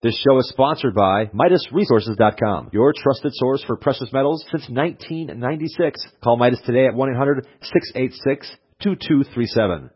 This show is sponsored by MidasResources.com, your trusted source for precious metals since 1996. Call Midas today at 1-800-686-2237.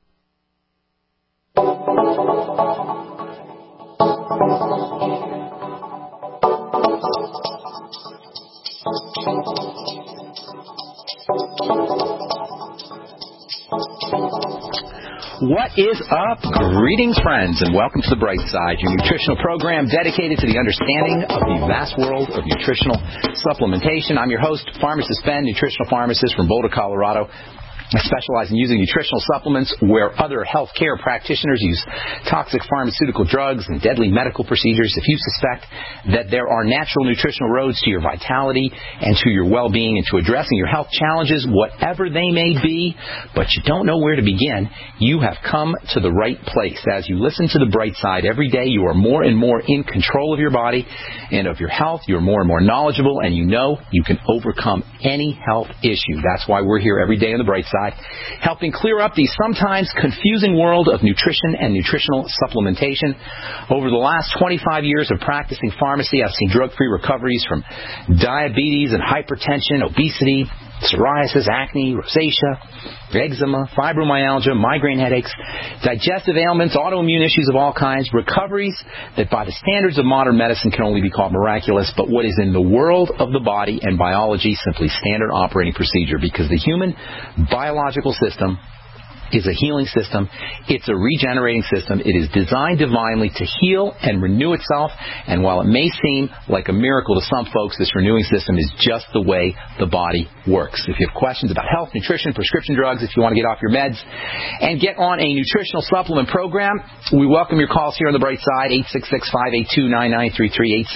What is up? Greetings, friends, and welcome to The Bright Side, your nutritional program dedicated to the understanding of the vast world of nutritional supplementation. I'm your host, Pharmacist Ben, nutritional pharmacist from Boulder, Colorado. I specialize in using nutritional supplements where other healthcare practitioners use toxic pharmaceutical drugs and deadly medical procedures. If you suspect that there are natural nutritional roads to your vitality and to your well-being and to addressing your health challenges, whatever they may be, but you don't know where to begin, you have come to the right place. As you listen to The Bright Side every day, you are more and more in control of your body and of your health. You're more and more knowledgeable, and you know you can overcome any health issue. That's why we're here every day on The Bright Side, helping clear up the sometimes confusing world of nutrition and nutritional supplementation. Over the last 25 years of practicing pharmacy, I've seen drug-free recoveries from diabetes and hypertension, obesity, psoriasis, acne, rosacea, eczema, fibromyalgia, migraine headaches, digestive ailments, autoimmune issues of all kinds, recoveries that by the standards of modern medicine can only be called miraculous, but what is in the world of the body and biology simply standard operating procedure, because the human biological system is a healing system. It's a regenerating system. It is designed divinely to heal and renew itself. And while it may seem like a miracle to some folks, this renewing system is just the way the body works. If you have questions about health, nutrition, prescription drugs, if you want to get off your meds and get on a nutritional supplement program, we welcome your calls here on The Bright Side, 866-582-9933,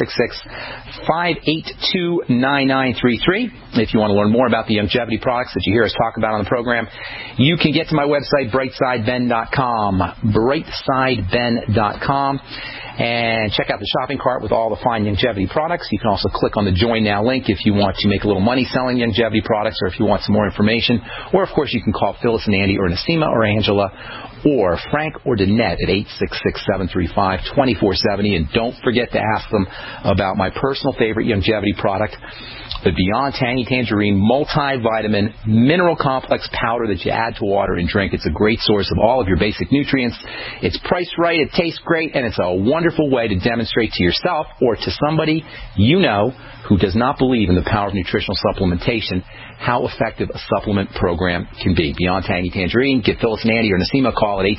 866-582-9933. If you want to learn more about the longevity products that you hear us talk about on the program, you can get to my website, brightsideben.com, brightsideben.com, and check out the shopping cart with all the fine longevity products. You can also click on the Join Now link if you want to make a little money selling longevity products, or if you want some more information. Or, of course, you can call Phyllis and Andy or Nasima or Angela or Frank or Danette at 866-735-2470. And don't forget to ask them about my personal favorite longevity product, the Beyond Tangy Tangerine multivitamin mineral complex powder that you add to water and drink. It's a great source of all of your basic nutrients. It's priced right, it tastes great, and it's a wonderful way to demonstrate to yourself or to somebody you know who does not believe in the power of nutritional supplementation how effective a supplement program can be. Beyond Tangy Tangerine, give Phyllis and Andy or Nasima a call at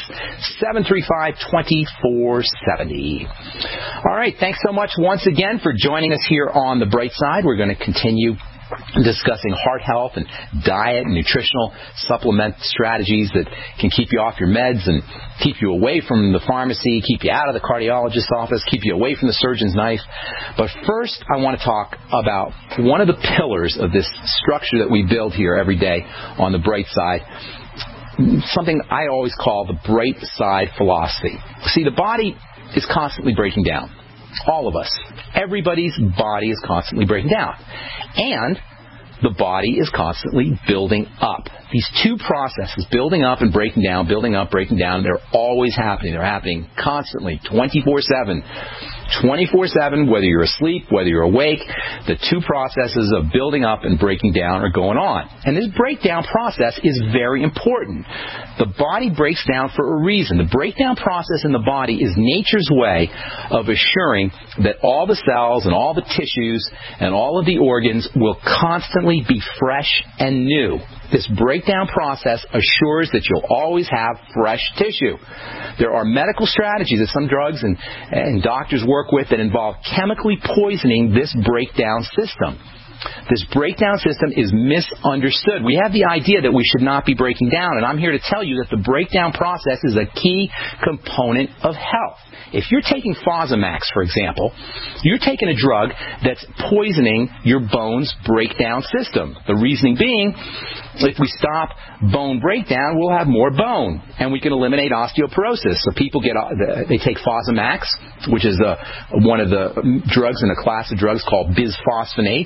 866-735-2470. All right, thanks so much once again for joining us here on The Bright Side. We're going to continue discussing heart health and diet and nutritional supplement strategies that can keep you off your meds and keep you away from the pharmacy, keep you out of the cardiologist's office, keep you away from the surgeon's knife. But first, I want to talk about one of the pillars of this structure that we build here every day on The Bright Side, something I always call the Bright Side philosophy. See, the body is constantly breaking down. All of us. Everybody's body is constantly breaking down. And the body is constantly building up. These two processes, building up and breaking down, building up, breaking down, they're always happening. They're happening constantly, 24/7. 24/7, whether you're asleep, whether you're awake, the two processes of building up and breaking down are going on. And this breakdown process is very important. The body breaks down for a reason. The breakdown process in the body is nature's way of assuring that all the cells and all the tissues and all of the organs will constantly be fresh and new. This breakdown process assures that you'll always have fresh tissue. There are medical strategies that some drugs and doctors work with that involve chemically poisoning this breakdown system. This breakdown system is misunderstood. We have the idea that we should not be breaking down, and I'm here to tell you that the breakdown process is a key component of health. If you're taking Fosamax, for example, you're taking a drug that's poisoning your bone's breakdown system. The reasoning being, if we stop bone breakdown, we'll have more bone, and we can eliminate osteoporosis. So people they take Fosamax, which is one of the drugs in a class of drugs called bisphosphonates, and these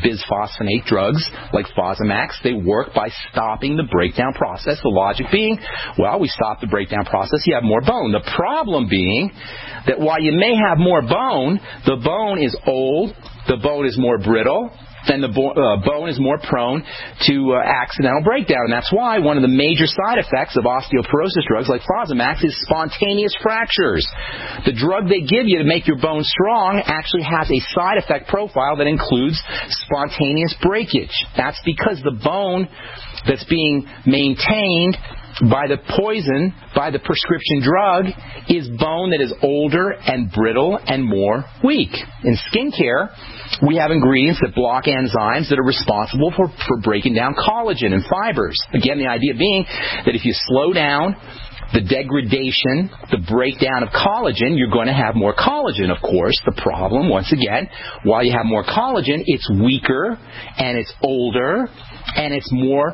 bisphosphonate drugs like Fosamax. They work by stopping the breakdown process. The logic being, well, we stop the breakdown process, you have more bone. The problem being that while you may have more bone, the bone is old, the bone is more brittle, and the bone is more prone to accidental breakdown. And that's why one of the major side effects of osteoporosis drugs like Fosamax is spontaneous fractures. The drug they give you to make your bone strong actually has a side effect profile that includes spontaneous breakage. That's because the bone that's being maintained by the poison, by the prescription drug, is bone that is older and brittle and more weak. In skincare, we have ingredients that block enzymes that are responsible for breaking down collagen and fibers. Again, the idea being that if you slow down the degradation, the breakdown of collagen, you're going to have more collagen, of course. The problem, once again, while you have more collagen, it's weaker and it's older and it's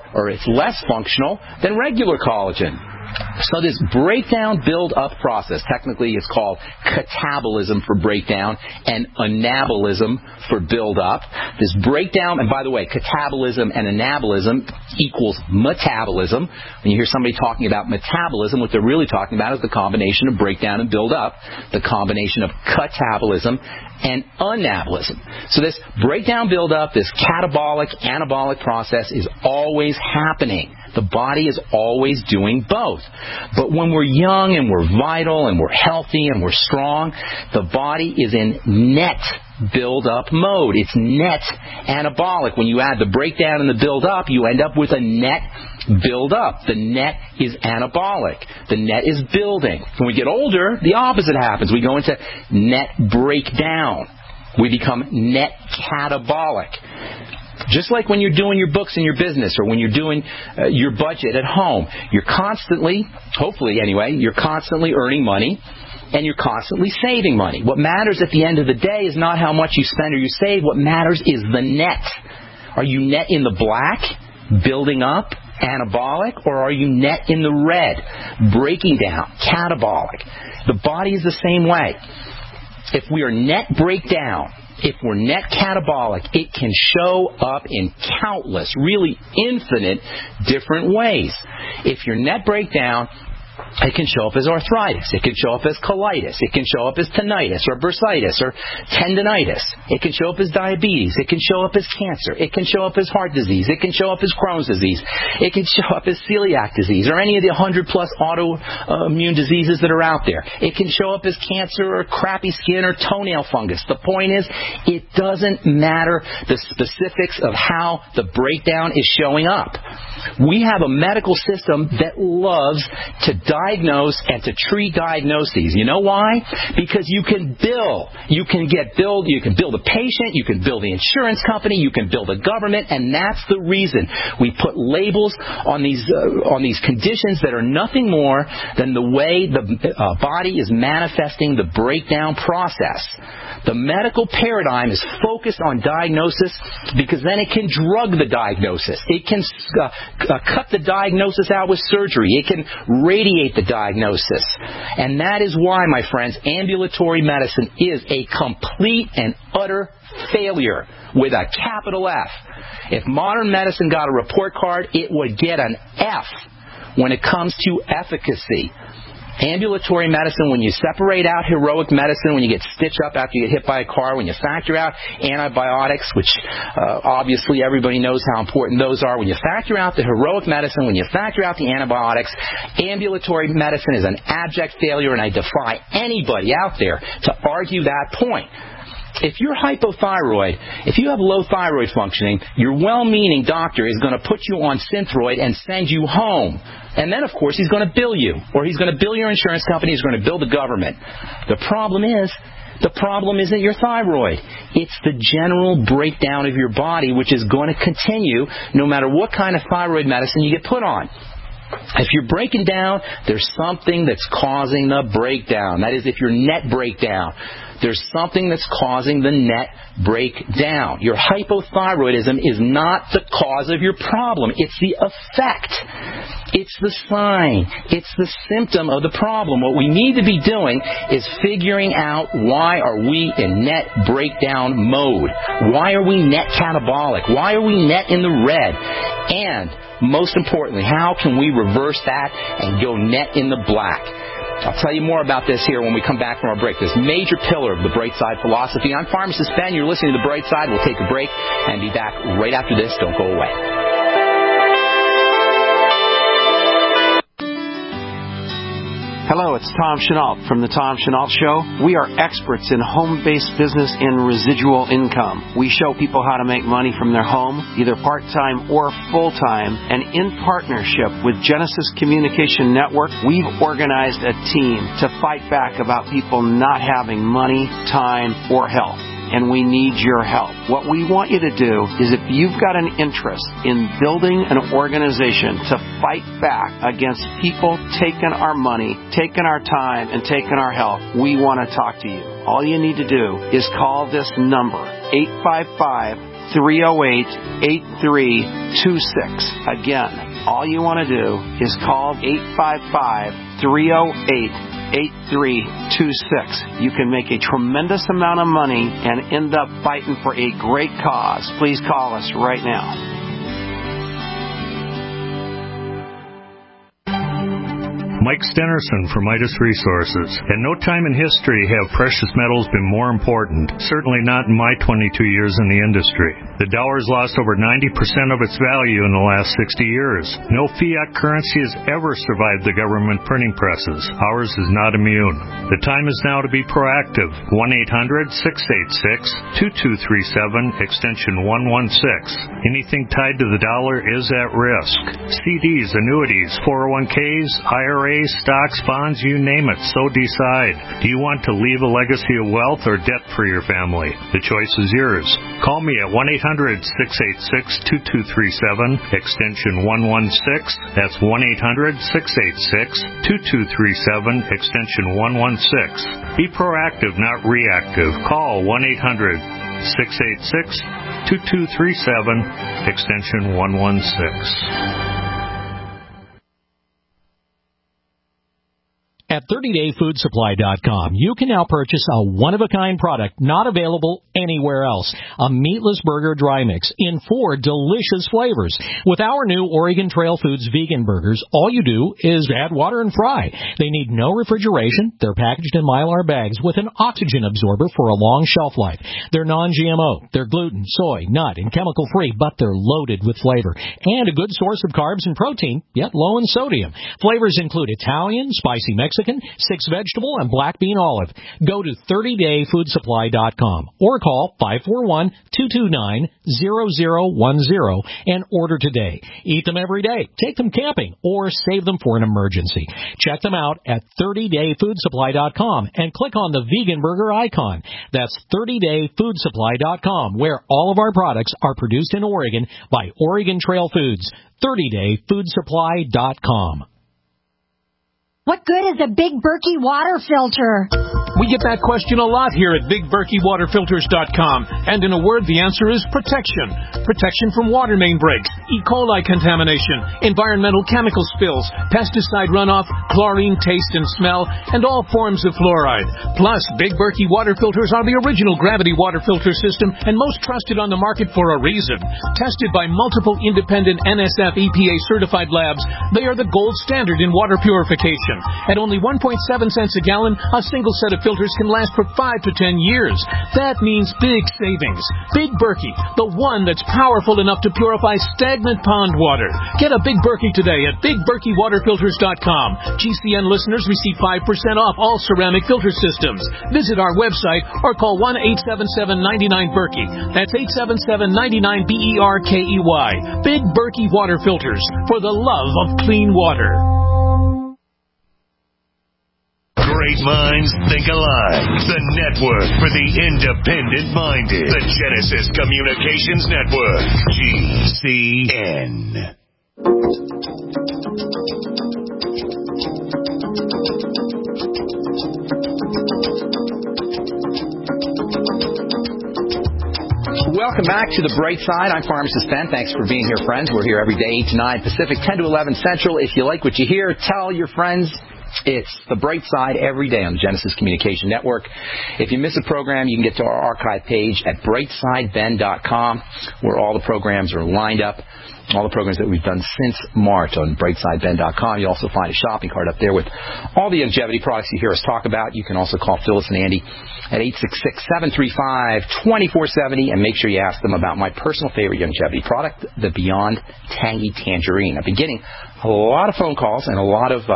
less functional than regular collagen. So this breakdown build-up process, technically it's called catabolism for breakdown and anabolism for build-up. This breakdown, and by the way, catabolism and anabolism equals metabolism. When you hear somebody talking about metabolism, what they're really talking about is the combination of breakdown and build-up, the combination of catabolism and anabolism. So this breakdown build-up, this catabolic, anabolic process is always happening. The body is always doing both. But when we're young and we're vital and we're healthy and we're strong, the body is in net build-up mode. It's net anabolic. When you add the breakdown and the build-up, you end up with a net build-up. The net is anabolic. The net is building. When we get older, the opposite happens. We go into net breakdown. We become net catabolic. Just like when you're doing your books in your business or when you're doing your budget at home, you're constantly, hopefully anyway, you're constantly earning money and you're constantly saving money. What matters at the end of the day is not how much you spend or you save. What matters is the net. Are you net in the black, building up, anabolic, or are you net in the red, breaking down, catabolic? The body is the same way. If we are net breakdown, if we're net catabolic, it can show up in countless, really infinite different ways. If you're net breakdown, it can show up as arthritis. It can show up as colitis. It can show up as tinnitus or bursitis or tendinitis. It can show up as diabetes. It can show up as cancer. It can show up as heart disease. It can show up as Crohn's disease. It can show up as celiac disease or any of the 100-plus autoimmune diseases that are out there. It can show up as cancer or crappy skin or toenail fungus. The point is, it doesn't matter the specifics of how the breakdown is showing up. We have a medical system that loves to diagnose and to treat diagnoses. You know why? Because you can bill. You can bill the patient, you can bill the insurance company, you can bill the government, and that's the reason we put labels on these conditions that are nothing more than the way the body is manifesting the breakdown process. The medical paradigm is focused on diagnosis because then it can drug the diagnosis. It can cut the diagnosis out with surgery. It can radiate the diagnosis. And that is why, my friends, ambulatory medicine is a complete and utter failure with a capital F. If modern medicine got a report card, it would get an F when it comes to efficacy. Ambulatory medicine, when you separate out heroic medicine, when you get stitched up after you get hit by a car, when you factor out antibiotics, which obviously everybody knows how important those are, when you factor out the heroic medicine, when you factor out the antibiotics, ambulatory medicine is an abject failure, and I defy anybody out there to argue that point. If you're hypothyroid, if you have low thyroid functioning, your well-meaning doctor is going to put you on Synthroid and send you home. And then, of course, he's going to bill you. Or he's going to bill your insurance company. He's going to bill the government. The problem isn't your thyroid. It's the general breakdown of your body, which is going to continue no matter what kind of thyroid medicine you get put on. If you're breaking down, there's something that's causing the breakdown. That is, if you're net breakdown. There's something that's causing the net breakdown. Your hypothyroidism is not the cause of your problem. It's the effect. It's the sign. It's the symptom of the problem. What we need to be doing is figuring out, why are we in net breakdown mode? Why are we net catabolic? Why are we net in the red? And most importantly, how can we reverse that and go net in the black? I'll tell you more about this here when we come back from our break. This major pillar of the Bright Side philosophy. I'm Pharmacist Ben. You're listening to The Bright Side. We'll take a break and be back right after this. Don't go away. Hello, it's Tom Chenault from The Tom Chenault Show. We are experts in home-based business and residual income. We show people how to make money from their home, either part-time or full-time, and in partnership with Genesis Communication Network, we've organized a team to fight back about people not having money, time, or health. And we need your help. What we want you to do is, if you've got an interest in building an organization to fight back against people taking our money, taking our time, and taking our health, we want to talk to you. All you need to do is call this number, 855-308-8326. Again, all you want to do is call 855-308-8326. You can make a tremendous amount of money and end up fighting for a great cause. Please call us right now. Mike Stenerson from Midas Resources. At no time in history have precious metals been more important, certainly not in my 22 years in the industry. The dollar has lost over 90% of its value in the last 60 years. No fiat currency has ever survived the government printing presses. Ours is not immune. The time is now to be proactive. 1-800-686-2237, extension 116. Anything tied to the dollar is at risk. CDs, annuities, 401ks, IRAs, stocks, bonds, you name it, so decide. Do you want to leave a legacy of wealth or debt for your family? The choice is yours. Call me at 1-800-686-2237, extension 116. That's 1-800-686-2237, extension 116. Be proactive, not reactive. Call 1-800-686-2237, extension 116. At 30dayfoodsupply.com, you can now purchase a one-of-a-kind product not available anywhere else. A meatless burger dry mix in 4 delicious flavors. With our new Oregon Trail Foods vegan burgers, all you do is add water and fry. They need no refrigeration. They're packaged in Mylar bags with an oxygen absorber for a long shelf life. They're non-GMO. They're gluten, soy, nut, and chemical-free, but they're loaded with flavor. And a good source of carbs and protein, yet low in sodium. Flavors include Italian, spicy Mexican, 6-vegetable, and black bean olive. Go to 30dayfoodsupply.com or call 541-229-0010 and order today. Eat them every day, take them camping, or save them for an emergency. Check them out at 30dayfoodsupply.com and click on the vegan burger icon. That's 30dayfoodsupply.com, where all of our products are produced in Oregon by Oregon Trail Foods. 30dayfoodsupply.com. What good is a Big Berkey water filter? We get that question a lot here at BigBerkeyWaterFilters.com. And in a word, the answer is protection. Protection from water main breaks, E. coli contamination, environmental chemical spills, pesticide runoff, chlorine taste and smell, and all forms of fluoride. Plus, Big Berkey water filters are the original gravity water filter system and most trusted on the market for a reason. Tested by multiple independent NSF EPA certified labs, they are the gold standard in water purification. At only 1.7 cents a gallon, a single set of filters can last for 5 to 10 years. That means big savings. Big Berkey, the one that's powerful enough to purify stagnant pond water. Get a Big Berkey today at BigBerkeyWaterFilters.com. GCN listeners receive 5% off all ceramic filter systems. Visit our website or call 1-877-99-BERKEY. That's 877-99-BERKEY. Big Berkey Water Filters, for the love of clean water. Great minds think alike. The network for the independent-minded. The Genesis Communications Network. GCN. welcome back to The Bright Side. I'm Pharmacist Ben. Thanks for being here, friends. We're here every day, 8 to 9 Pacific, 10 to 11 Central. If you like what you hear, tell your friends. It's The Bright Side every day on the Genesis Communication Network. If you miss a program, you can get to our archive page at brightsideben.com, where all the programs are lined up. All the programs that we've done since March on brightsideben.com. You also find a shopping cart up there with all the longevity products you hear us talk about. You can also call Phyllis and Andy at 866-735-2470 and make sure you ask them about my personal favorite longevity product, the Beyond Tangy Tangerine. I've been getting a lot of phone calls and a lot of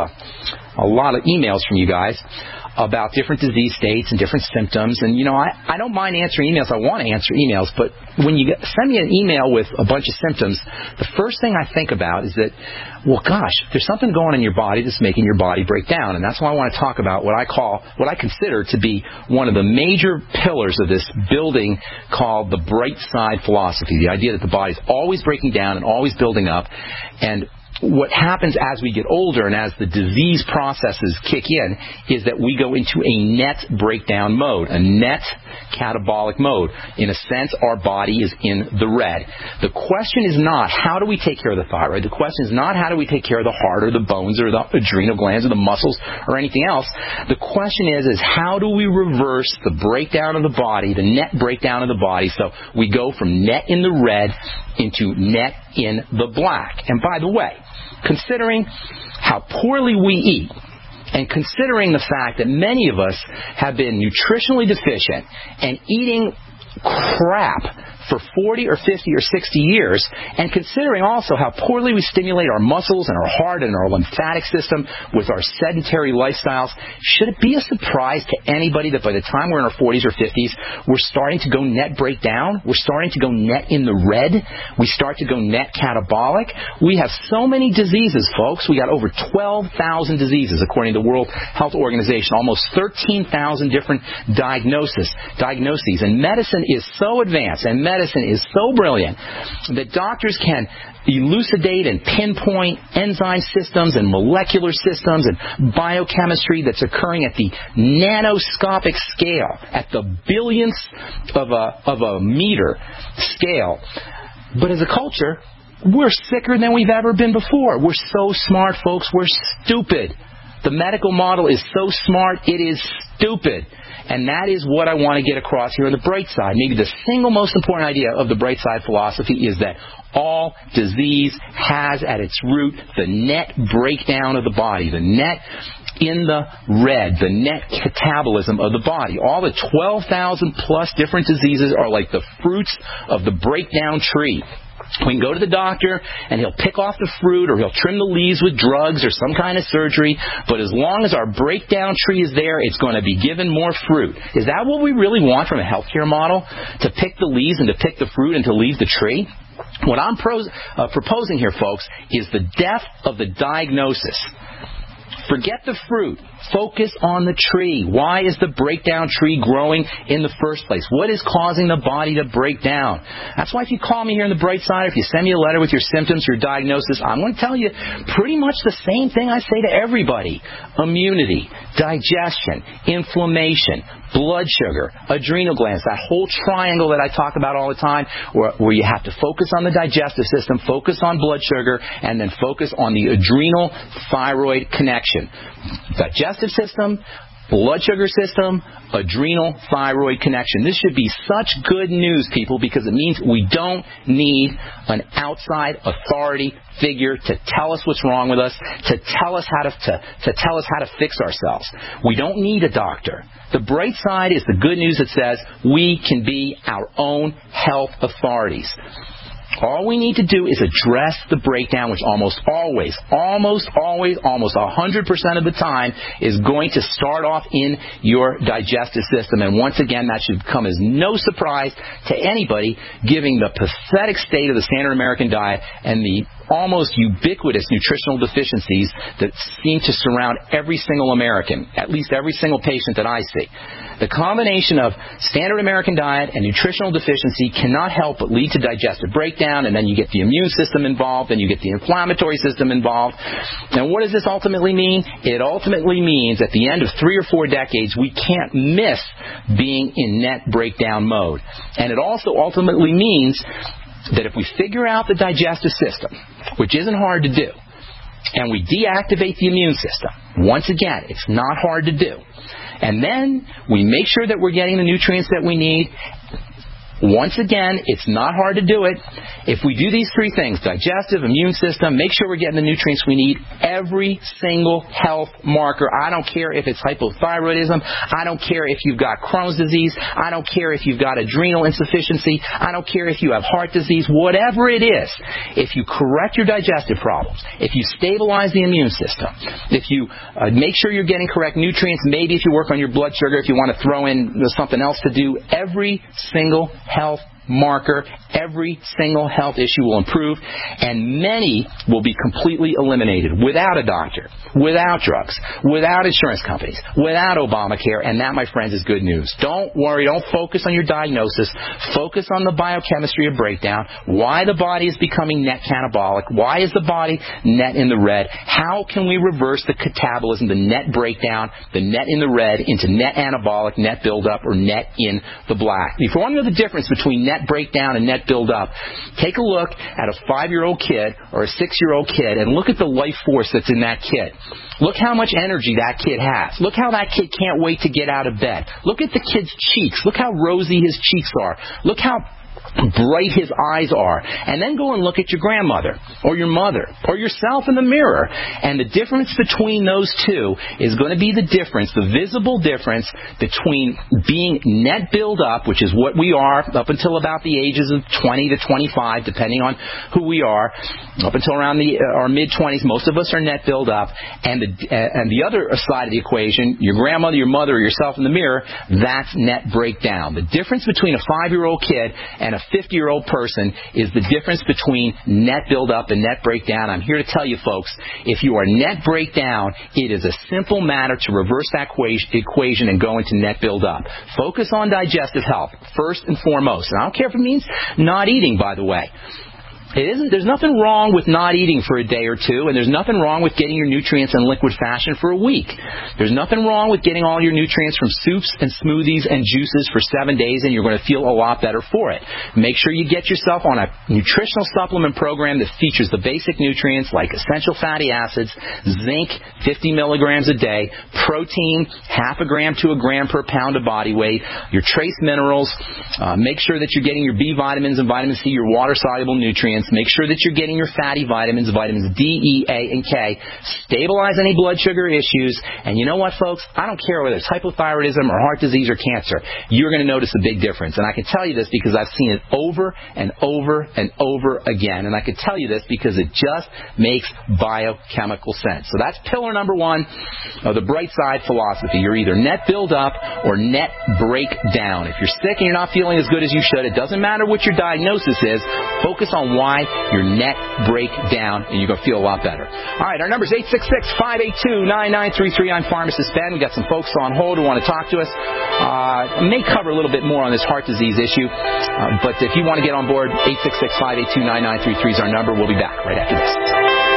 emails from you guys about different disease states and different symptoms. And, I don't mind answering emails. I want to answer emails. But when you send me an email with a bunch of symptoms, the first thing I think about is that, well, gosh, there's something going on in your body that's making your body break down. And that's why I want to talk about what I consider to be one of the major pillars of this building called the Bright Side philosophy, the idea that the body's always breaking down and always building up. And what happens as we get older and as the disease processes kick in is that we go into a net breakdown mode, a net catabolic mode. In a sense, our body is in the red. The question is not how do we take care of the thyroid. The question is not how do we take care of the heart or the bones or the adrenal glands or the muscles or anything else. The question is how do we reverse the breakdown of the body, the net breakdown of the body, so we go from net in the red into net in the black. And by the way, considering how poorly we eat, and considering the fact that many of us have been nutritionally deficient and eating crap for 40 or 50 or 60 years, and considering also how poorly we stimulate our muscles and our heart and our lymphatic system with our sedentary lifestyles, should it be a surprise to anybody that by the time we're in our 40s or 50s, we're starting to go net breakdown? We're starting to go net in the red? We start to go net catabolic? We have so many diseases, folks. We got over 12,000 diseases, according to the World Health Organization, almost 13,000 different diagnoses. And medicine is so advanced, and medicine is so brilliant that doctors can elucidate and pinpoint enzyme systems and molecular systems and biochemistry that's occurring at the nanoscopic scale, at the billionth of a meter scale. But as a culture, we're sicker than we've ever been before. We're so smart, folks. We're stupid. The medical model is so smart, it is stupid. And that is what I want to get across here on the Bright Side. Maybe the single most important idea of the Bright Side philosophy is that all disease has at its root the net breakdown of the body, the net in the red, the net catabolism of the body. All the 12,000 plus different diseases are like the fruits of the breakdown tree. We can go to the doctor, and he'll pick off the fruit, or he'll trim the leaves with drugs or some kind of surgery, but as long as our breakdown tree is there, it's going to be given more fruit. Is that what we really want from a healthcare model? To pick the leaves and to pick the fruit and to leave the tree? What I'm proposing here, folks, is the death of the diagnosis. Forget the fruit. Focus on the tree. Why is the breakdown tree growing in the first place? What is causing the body to break down? That's why if you call me here on the Bright Side, if you send me a letter with your symptoms, your diagnosis, I'm going to tell you pretty much the same thing I say to everybody. Immunity, digestion, inflammation, blood sugar, adrenal glands, that whole triangle that I talk about all the time, where you have to focus on the digestive system, focus on blood sugar, and then focus on the adrenal thyroid connection. Digestive system, blood sugar system, adrenal thyroid connection. This should be such good news, people, because it means we don't need an outside authority figure to tell us what's wrong with us, to tell us how to fix ourselves. We don't need a doctor. The Bright Side is the good news that says we can be our own health authorities. All we need to do is address the breakdown, which almost 100% of the time is going to start off in your digestive system. And once again, that should come as no surprise to anybody, given the pathetic state of the standard American diet and the almost ubiquitous nutritional deficiencies that seem to surround every single American, at least every single patient that I see. The combination of standard American diet and nutritional deficiency cannot help but lead to digestive breakdown, and then you get the immune system involved, and you get the inflammatory system involved. And what does this ultimately mean? It ultimately means at the end of 3 or 4 decades, we can't miss being in net breakdown mode. And it also ultimately means that if we figure out the digestive system, which isn't hard to do, and we deactivate the immune system, once again, it's not hard to do, and then we make sure that we're getting the nutrients that we need, once again, it's not hard to do it. If we do these 3 things, digestive, immune system, make sure we're getting the nutrients we need, every single health marker, I don't care if it's hypothyroidism, I don't care if you've got Crohn's disease, I don't care if you've got adrenal insufficiency, I don't care if you have heart disease, whatever it is, if you correct your digestive problems, if you stabilize the immune system, if you make sure you're getting correct nutrients, maybe if you work on your blood sugar, if you want to throw in something else to do, every single health marker, every single health issue will improve, and many will be completely eliminated without a doctor, without drugs, without insurance companies, without Obamacare, and that, my friends, is good news. Don't worry, don't focus on your diagnosis. Focus on the biochemistry of breakdown, why the body is becoming net catabolic, why is the body net in the red, how can we reverse the catabolism, the net breakdown, the net in the red, into net anabolic, net buildup, or net in the black. If you want to know the difference between net breakdown and net buildup, take a look at a 5-year-old kid or a 6-year-old kid and look at the life force that's in that kid. Look how much energy that kid has. Look how that kid can't wait to get out of bed. Look at the kid's cheeks. Look how rosy his cheeks are. Look how bright his eyes are. And then go and look at your grandmother or your mother or yourself in the mirror. And the difference between those two is going to be the difference, the visible difference between being net build up, which is what we are up until about the ages of 20 to 25, depending on who we are, up until around our mid-20s, most of us are net build up. And the other side of the equation, your grandmother, your mother, or yourself in the mirror, that's net breakdown. The difference between a 5-year-old kid and a 50-year-old person is the difference between net build-up and net breakdown. I'm here to tell you, folks, if you are net breakdown, it is a simple matter to reverse that equation and go into net build-up. Focus on digestive health, first and foremost. And I don't care if it means not eating, by the way. There's nothing wrong with not eating for a day or two, and there's nothing wrong with getting your nutrients in liquid fashion for a week. There's nothing wrong with getting all your nutrients from soups and smoothies and juices for 7 days, and you're going to feel a lot better for it. Make sure you get yourself on a nutritional supplement program that features the basic nutrients like essential fatty acids, zinc, 50 milligrams a day, protein, half a gram to a gram per pound of body weight, your trace minerals. Make sure that you're getting your B vitamins and vitamin C, your water-soluble nutrients. Make sure that you're getting your fatty vitamins, vitamins D, E, A, and K. Stabilize any blood sugar issues. And you know what, folks? I don't care whether it's hypothyroidism or heart disease or cancer. You're going to notice a big difference. And I can tell you this because I've seen it over and over and over again. And I can tell you this because it just makes biochemical sense. So that's pillar number 1 of the bright side philosophy. You're either net build up or net break down. If you're sick and you're not feeling as good as you should, it doesn't matter what your diagnosis is. Focus on why your net break down, and you're going to feel a lot better. All right, our number is 866-582-9933. I'm Pharmacist Ben. We've got some folks on hold who want to talk to us. May cover a little bit more on this heart disease issue, but if you want to get on board, 866-582-9933 is our number. We'll be back right after this.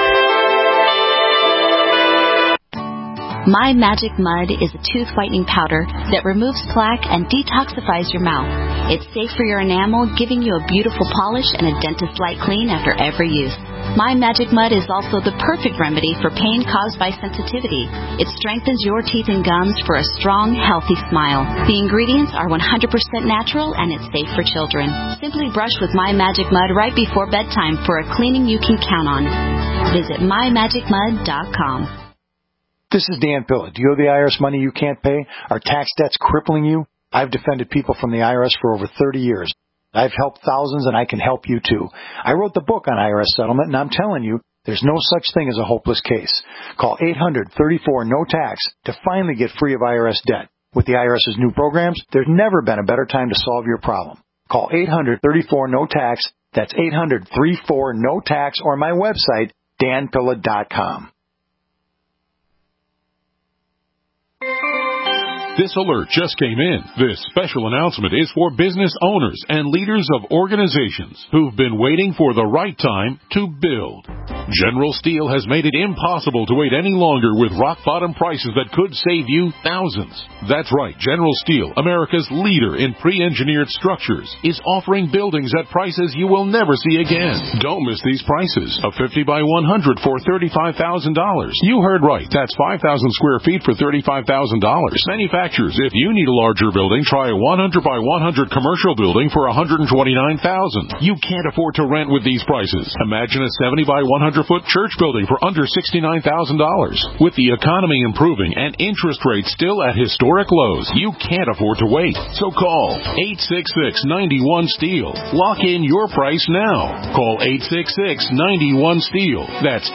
My Magic Mud is a tooth whitening powder that removes plaque and detoxifies your mouth. It's safe for your enamel, giving you a beautiful polish and a dentist-like clean after every use. My Magic Mud is also the perfect remedy for pain caused by sensitivity. It strengthens your teeth and gums for a strong, healthy smile. The ingredients are 100% natural and it's safe for children. Simply brush with My Magic Mud right before bedtime for a cleaning you can count on. Visit mymagicmud.com. This is Dan Pilla. Do you owe the IRS money you can't pay? Are tax debts crippling you? I've defended people from the IRS for over 30 years. I've helped thousands, and I can help you too. I wrote the book on IRS settlement, and I'm telling you, there's no such thing as a hopeless case. Call 800-34-NO-TAX to finally get free of IRS debt. With the IRS's new programs, there's never been a better time to solve your problem. Call 800-34-NO-TAX That's 800-34-NO-TAX or my website, danpilla.com. This alert just came in. This special announcement is for business owners and leaders of organizations who've been waiting for the right time to build. General Steel has made it impossible to wait any longer with rock-bottom prices that could save you thousands. That's right. General Steel, America's leader in pre-engineered structures, is offering buildings at prices you will never see again. Don't miss these prices. A 50 by 100 for $35,000. You heard right. That's 5,000 square feet for $35,000. Manufacturers, if you need a larger building, try a 100 by 100 commercial building for $129,000. You can't afford to rent with these prices. Imagine a 70 by 100-foot church building for under $69,000. With the economy improving and interest rates still at historic lows, you can't afford to wait. So call 866-91-STEEL. Lock in your price now. Call 866-91-STEEL. That's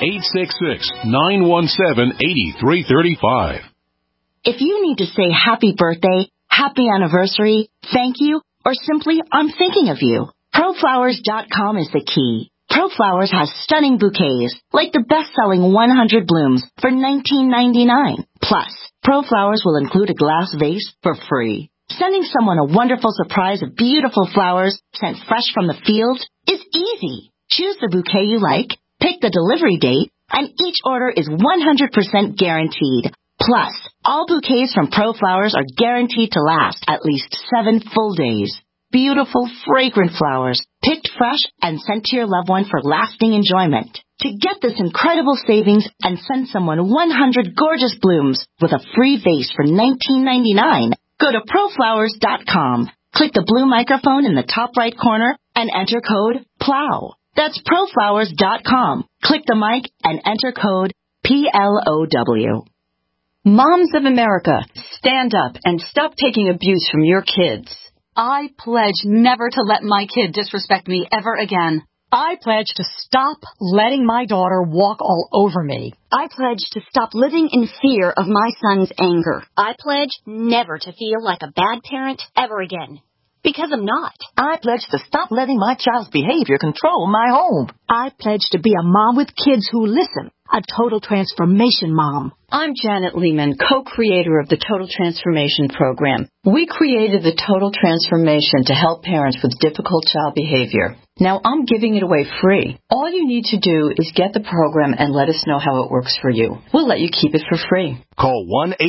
866-917-8335. If you need to say happy birthday, happy anniversary, thank you, or simply I'm thinking of you, ProFlowers.com is the key. ProFlowers has stunning bouquets, like the best-selling 100 blooms for $19.99. Plus, ProFlowers will include a glass vase for free. Sending someone a wonderful surprise of beautiful flowers sent fresh from the field is easy. Choose the bouquet you like, pick the delivery date, and each order is 100% guaranteed. Plus, all bouquets from ProFlowers are guaranteed to last at least 7 full days. Beautiful, fragrant flowers, picked fresh and sent to your loved one for lasting enjoyment. To get this incredible savings and send someone 100 gorgeous blooms with a free vase for $19.99, go to ProFlowers.com. Click the blue microphone in the top right corner and enter code PLOW. That's ProFlowers.com. Click the mic and enter code PLOW. Moms of America, stand up and stop taking abuse from your kids. I pledge never to let my kid disrespect me ever again. I pledge to stop letting my daughter walk all over me. I pledge to stop living in fear of my son's anger. I pledge never to feel like a bad parent ever again. Because I'm not. I pledge to stop letting my child's behavior control my home. I pledge to be a mom with kids who listen. A total transformation mom. I'm Janet Lehman, co-creator of the Total Transformation Program. We created the Total Transformation to help parents with difficult child behavior. Now I'm giving it away free. All you need to do is get the program and let us know how it works for you. We'll let you keep it for free. Call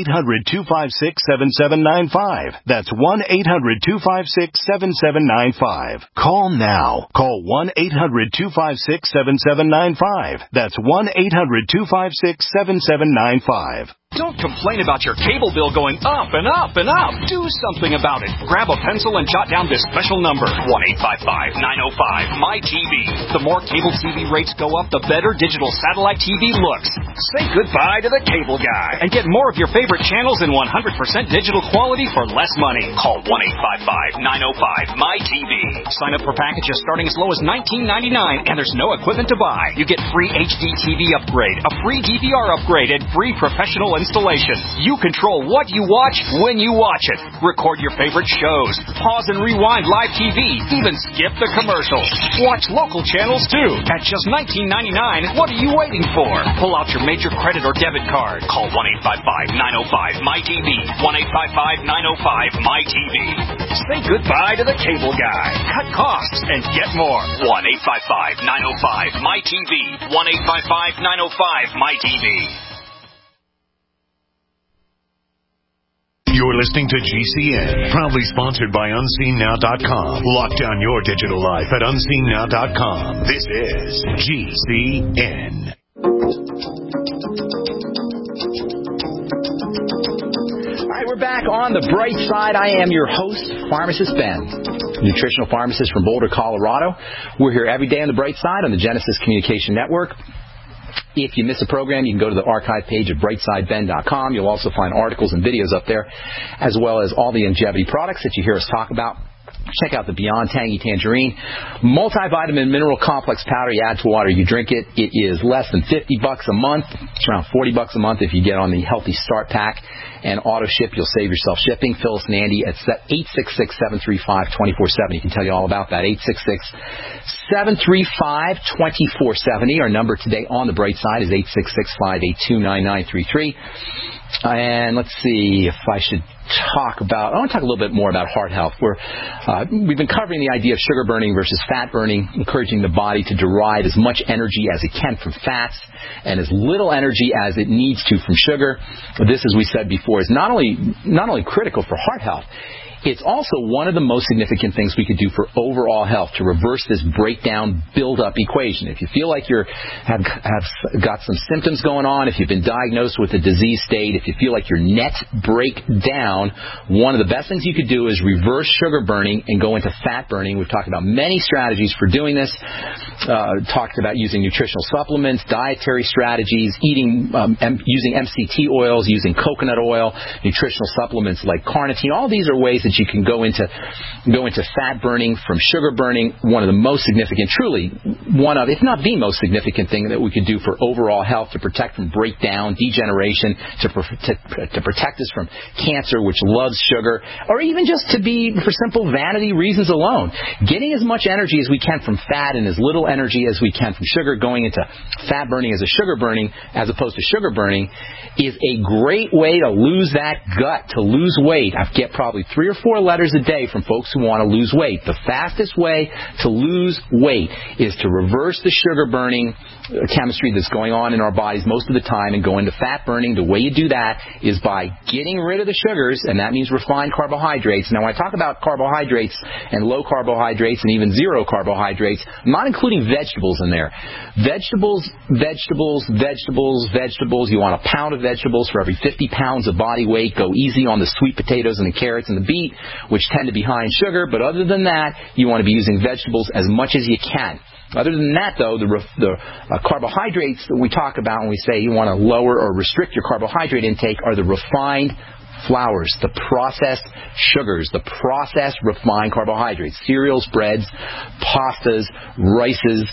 1-800-256-7795. That's 1-800-256-7795. Call now. Call 1-800-256-7795. That's 1-800-256-7795. Don't complain about your cable bill going up and up and up. Do something about it. Grab a pencil and jot down this special number, 1-855-905-MY-TV. The more cable TV rates go up, the better digital satellite TV looks. Say goodbye to the cable guy and get more of your favorite channels in 100% digital quality for less money. Call 1-855-905-MY-TV. Sign up for packages starting as low as $19.99, and there's no equipment to buy. You get free HD TV upgrade, a free DVR upgrade, and free professional installation. You control what you watch when you watch it. Record your favorite shows. Pause and rewind live TV. Even skip the commercials. Watch local channels too. At just $19.99, what are you waiting for? Pull out your major credit or debit card. Call 1-855-905-MY-TV. 1-855-905-MY-TV. Say goodbye to the cable guy. Cut costs and get more. 1-855-905-MY-TV. 1-855-905-MY-TV. You're listening to GCN, proudly sponsored by UnseenNow.com. Lock down your digital life at UnseenNow.com. This is GCN. All right, we're back on the bright side. I am your host, Pharmacist Ben, nutritional pharmacist from Boulder, Colorado. We're here every day on the bright side on the Genesis Communication Network. If you miss a program, you can go to the archive page at brightsideben.com. You'll also find articles and videos up there, as well as all the longevity products that you hear us talk about. check out the Beyond Tangy Tangerine multivitamin mineral complex powder. You add to water, you drink it. It is less than $50 a month. It's around $40 a month if you get on the Healthy Start Pack. And auto ship, you'll save yourself shipping. Phyllis and Andy at 866-735-2470. You can tell you all about that. 866-735-2470. Our number today on the bright side is 866-582-9933. And let's see if I should I want to talk a little bit more about heart health. We've been covering the idea of sugar burning versus fat burning, encouraging the body to derive as much energy as it can from fats and as little energy as it needs to from sugar. This, as we said before, is not only critical for heart health, it's also one of the most significant things we could do for overall health to reverse this breakdown build-up equation. If you feel like you have got some symptoms going on, if you've been diagnosed with a disease state, if you feel like your nets break down, one of the best things you could do is reverse sugar burning and go into fat burning. We've talked about many strategies for doing this. Talked about using nutritional supplements, dietary strategies, using MCT oils, using coconut oil, nutritional supplements like carnitine. All these are ways that you can go into fat burning from sugar burning. One of the most significant, truly one of, if not the most significant thing that we could do for overall health, to protect from breakdown, degeneration, to protect us from cancer, which loves sugar, or even just to be for simple vanity reasons alone. Getting as much energy as we can from fat and as little energy as we can from sugar, going into fat burning as opposed to sugar burning, is a great way to lose that gut, to lose weight. I get probably 3 or 4 letters a day from folks who want to lose weight. The fastest way to lose weight is to reverse the sugar burning chemistry that's going on in our bodies most of the time and go into fat burning. The way you do that is by getting rid of the sugars, and that means refined carbohydrates. Now, when I talk about carbohydrates and low carbohydrates and even zero carbohydrates, I'm not including vegetables in there. Vegetables. You want a pound of vegetables for every 50 pounds of body weight. Go easy on the sweet potatoes and the carrots and the beet, which tend to be high in sugar. But other than that, you want to be using vegetables as much as you can. Other than that, though, the carbohydrates that we talk about when we say you want to lower or restrict your carbohydrate intake are the refined flours, the processed sugars, the processed refined carbohydrates, cereals, breads, pastas, rices,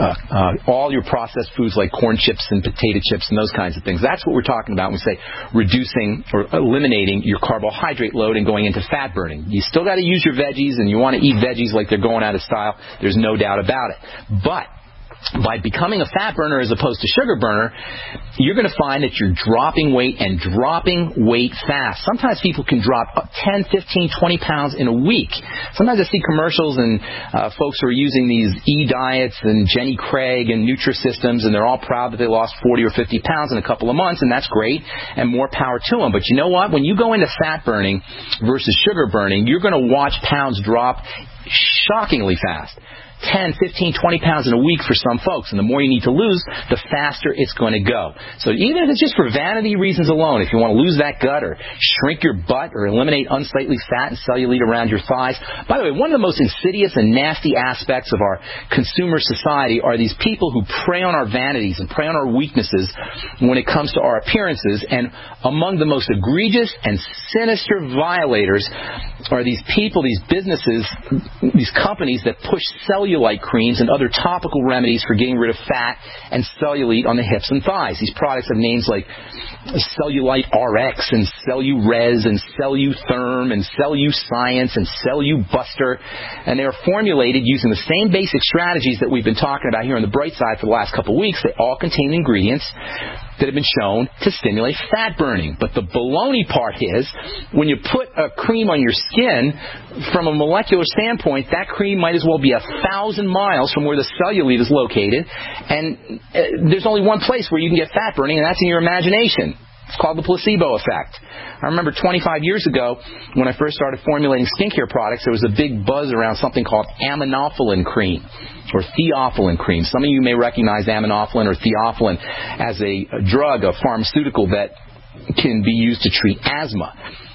all your processed foods like corn chips and potato chips and those kinds of things. That's what we're talking about when we say reducing or eliminating your carbohydrate load and going into fat burning. You still got to use your veggies, and you want to eat veggies like they're going out of style. There's no doubt about it. But by becoming a fat burner as opposed to sugar burner, you're going to find that you're dropping weight and dropping weight fast. Sometimes people can drop 10, 15, 20 pounds in a week. Sometimes I see commercials and folks who are using these E-diets and Jenny Craig and Nutrisystems, and they're all proud that they lost 40 or 50 pounds in a couple of months, and that's great, and more power to them. But you know what? When you go into fat burning versus sugar burning, you're going to watch pounds drop shockingly fast. 10, 15, 20 pounds in a week for some folks. And the more you need to lose, the faster it's going to go. So even if it's just for vanity reasons alone, if you want to lose that gut or shrink your butt or eliminate unsightly fat and cellulite around your thighs. By the way, one of the most insidious and nasty aspects of our consumer society are these people who prey on our vanities and prey on our weaknesses when it comes to our appearances. And among the most egregious and sinister violators are these people, these businesses, these companies that push cellulite creams and other topical remedies for getting rid of fat and cellulite on the hips and thighs. These products have names like Cellulite RX and Cellurez and Cellutherm and Celluscience and Cellubuster, and they are formulated using the same basic strategies that we've been talking about here on the bright side for the last couple of weeks. They all contain ingredients that have been shown to stimulate fat burning. But the baloney part is, when you put a cream on your skin, from a molecular standpoint, that cream might as well be 1,000 miles from where the cellulite is located, and there's only one place where you can get fat burning, and that's in your imagination. It's called the placebo effect. I remember 25 years ago, when I first started formulating skincare products, there was a big buzz around something called aminophylline cream or theophylline cream. Some of you may recognize aminophylline or theophylline as a drug, a pharmaceutical that can be used to treat asthma.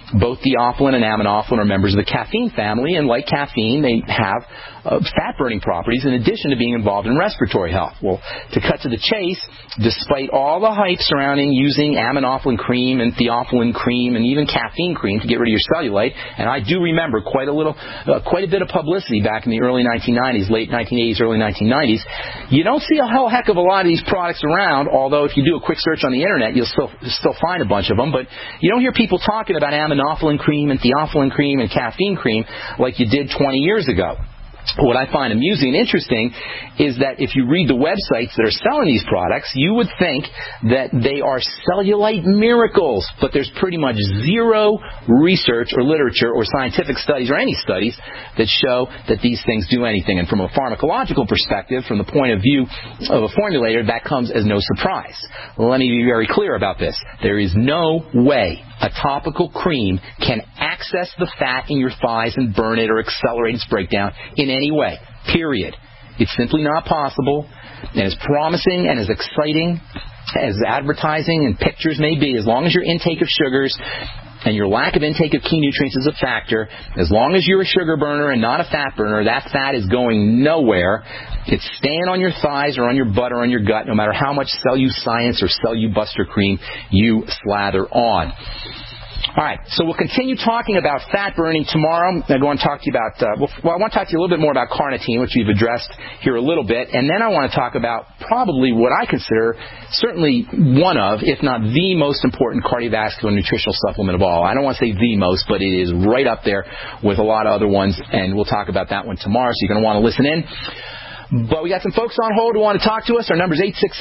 Both theophylline and aminophylline are members of the caffeine family, and like caffeine, they have fat-burning properties in addition to being involved in respiratory health. Well, to cut to the chase, despite all the hype surrounding using aminophylline cream and theophylline cream and even caffeine cream to get rid of your cellulite, and I do remember quite a bit of publicity back in the early 1990s, late 1980s, early 1990s, you don't see a whole heck of a lot of these products around, although if you do a quick search on the internet, you'll still find a bunch of them, but you don't hear people talking about aminophylline cream and theophylline cream and caffeine cream like you did 20 years ago. What I find amusing and interesting is that if you read the websites that are selling these products, you would think that they are cellulite miracles, but there's pretty much zero research or literature or scientific studies or any studies that show that these things do anything. And from a pharmacological perspective, from the point of view of a formulator, that comes as no surprise. Let me be very clear about this. There is no way a topical cream can access the fat in your thighs and burn it or accelerate its breakdown in any way, period. It's simply not possible, and as promising and as exciting as advertising and pictures may be, as long as your intake of sugars and your lack of intake of key nutrients is a factor, as long as you're a sugar burner and not a fat burner, that fat is going nowhere. It's staying on your thighs or on your butt or on your gut, no matter how much Celluscience or Cellubuster cream you slather on. All right, so we'll continue talking about fat burning tomorrow. I want to talk to you about, I want to talk to you a little bit more about carnitine, which we've addressed here a little bit, and then I want to talk about probably what I consider certainly one of, if not the most important cardiovascular nutritional supplement of all. I don't want to say the most, but it is right up there with a lot of other ones, and we'll talk about that one tomorrow, so you're going to want to listen in. But we got some folks on hold who want to talk to us. Our number is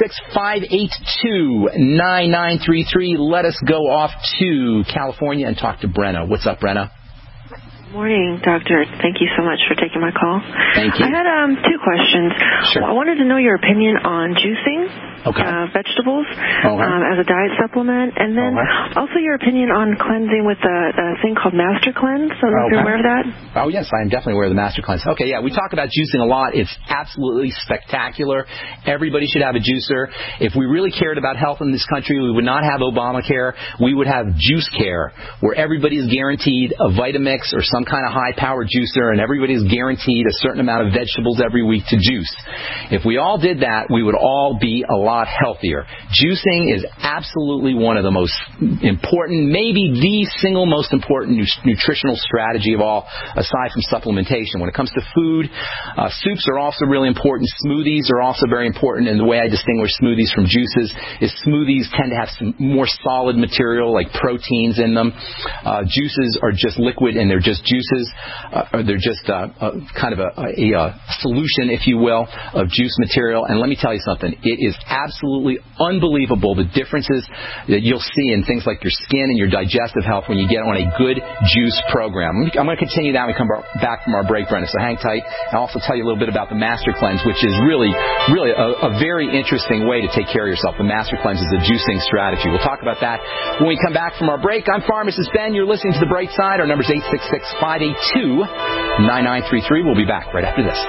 866-582-9933. Let us go off to California and talk to Brenna. What's up, Brenna? Morning, Doctor. Thank you so much for taking my call. Thank you. I had two questions. Sure. I wanted to know your opinion on juicing vegetables as a diet supplement, and then also your opinion on cleansing with a thing called Master Cleanse. I don't know if you're aware of that. Oh, yes, I am definitely aware of the Master Cleanse. Okay, yeah, we talk about juicing a lot. It's absolutely spectacular. Everybody should have a juicer. If we really cared about health in this country, we would not have Obamacare. We would have Juice Care, where everybody is guaranteed a Vitamix or some kind of high-powered juicer, and everybody is guaranteed a certain amount of vegetables every week to juice. If we all did that, we would all be a lot healthier. Juicing is absolutely one of the most important, maybe the single most important nutritional strategy of all, aside from supplementation. When it comes to food, soups are also really important. Smoothies are also very important, and the way I distinguish smoothies from juices is smoothies tend to have some more solid material, like proteins in them. Juices are just liquid, and they're just juices. They're just kind of a solution, if you will, of juice material. And let me tell you something. It is absolutely unbelievable the differences that you'll see in things like your skin and your digestive health when you get on a good juice program. I'm going to continue that when we come back from our break, Brenda, so hang tight. I'll also tell you a little bit about the Master Cleanse, which is really a very interesting way to take care of yourself. The Master Cleanse is a juicing strategy. We'll talk about that when we come back from our break. I'm Pharmacist Ben. You're listening to The Bright Side. Our number is 866-582-9933. We'll be back right after this.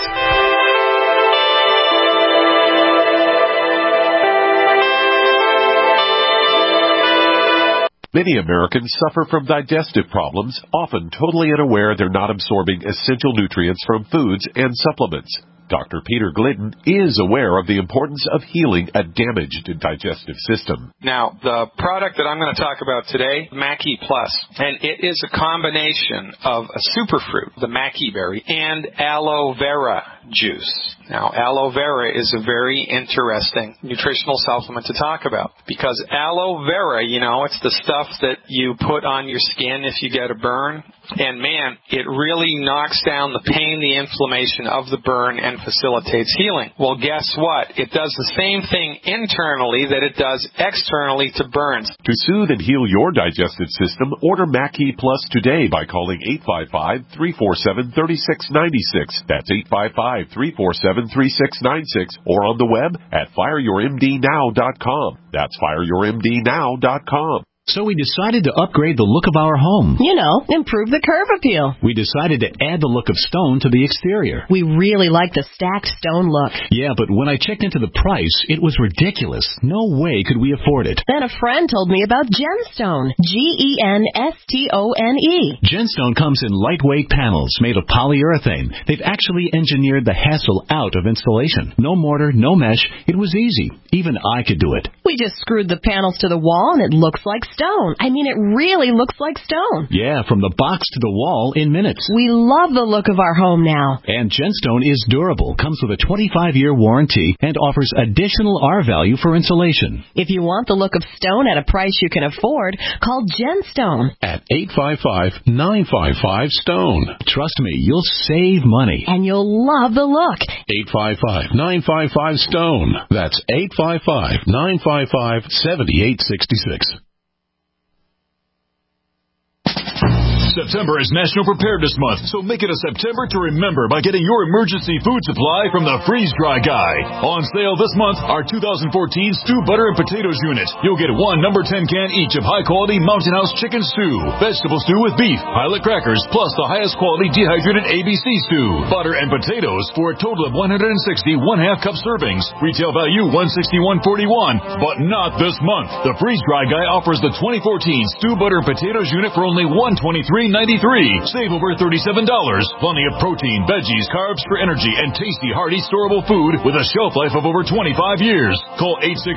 Many Americans suffer from digestive problems, often totally unaware they're not absorbing essential nutrients from foods and supplements. Dr. Peter Glidden is aware of the importance of healing a damaged digestive system. Now, the product that I'm going to talk about today, Mackey Plus, and it is a combination of a superfruit, the Mackey berry, and aloe vera juice. Now, aloe vera is a very interesting nutritional supplement to talk about because aloe vera, it's the stuff that you put on your skin if you get a burn. And, man, it really knocks down the pain, the inflammation of the burn, and facilitates healing. Well, guess what? It does the same thing internally that it does externally to burns. To soothe and heal your digestive system, order Mackey Plus today by calling 855-347-3696. That's 855-347-3696. Or on the web at fireyourmdnow.com. That's fireyourmdnow.com. So we decided to upgrade the look of our home. You know, improve the curb appeal. We decided to add the look of stone to the exterior. We really like the stacked stone look. Yeah, but when I checked into the price, it was ridiculous. No way could we afford it. Then a friend told me about Genstone. Genstone. Genstone comes in lightweight panels made of polyurethane. They've actually engineered the hassle out of installation. No mortar, no mesh. It was easy. Even I could do it. We just screwed the panels to the wall and it looks like stone. I mean, it really looks like stone. Yeah, from the box to the wall in minutes. We love the look of our home now. And Genstone is durable, comes with a 25-year warranty, and offers additional R-value for insulation. If you want the look of stone at a price you can afford, call Genstone. At 855-955-STONE. Trust me, you'll save money. And you'll love the look. 855-955-STONE. That's 855-955-7866. September is National Preparedness Month, so make it a September to remember by getting your emergency food supply from the Freeze Dry Guy. On sale this month, our 2014 Stew Butter and Potatoes Unit. You'll get one number 10 can each of high-quality Mountain House chicken stew, vegetable stew with beef, pilot crackers, plus the highest quality dehydrated ABC stew, butter and potatoes for a total of 160 1/2 cup servings. Retail value $161.41, but not this month. The Freeze Dry Guy offers the 2014 Stew Butter and Potatoes Unit for only $123.93. Save over $37. Plenty of protein, veggies, carbs for energy, and tasty, hearty, storable food with a shelf life of over 25 years. Call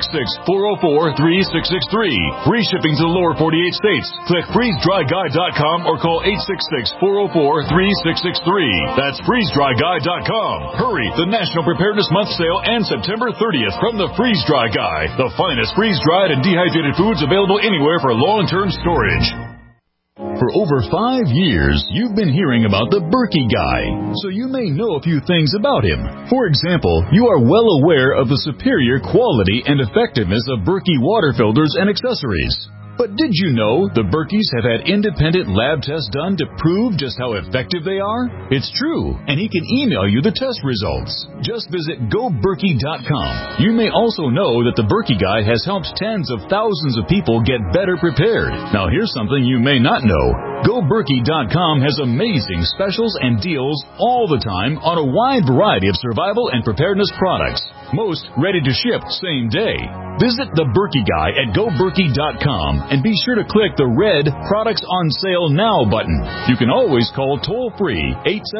866-404-3663. Free shipping to the lower 48 states. Click freezedryguy.com or call 866-404-3663. That's freezedryguy.com. Hurry! The National Preparedness Month sale ends September 30th from the Freeze Dry Guy. The finest freeze-dried and dehydrated foods available anywhere for long-term storage. For over 5 years, you've been hearing about the Berkey Guy, so you may know a few things about him. For example, you are well aware of the superior quality and effectiveness of Berkey water filters and accessories. But did you know the Berkeys have had independent lab tests done to prove just how effective they are? It's true, and he can email you the test results. Just visit GoBerkey.com. You may also know that the Berkey Guy has helped tens of thousands of people get better prepared. Now here's something you may not know. GoBerkey.com has amazing specials and deals all the time on a wide variety of survival and preparedness products. Most ready to ship same day. Visit the Berkey Guy at GoBerkey.com and be sure to click the red Products on Sale Now button. You can always call toll-free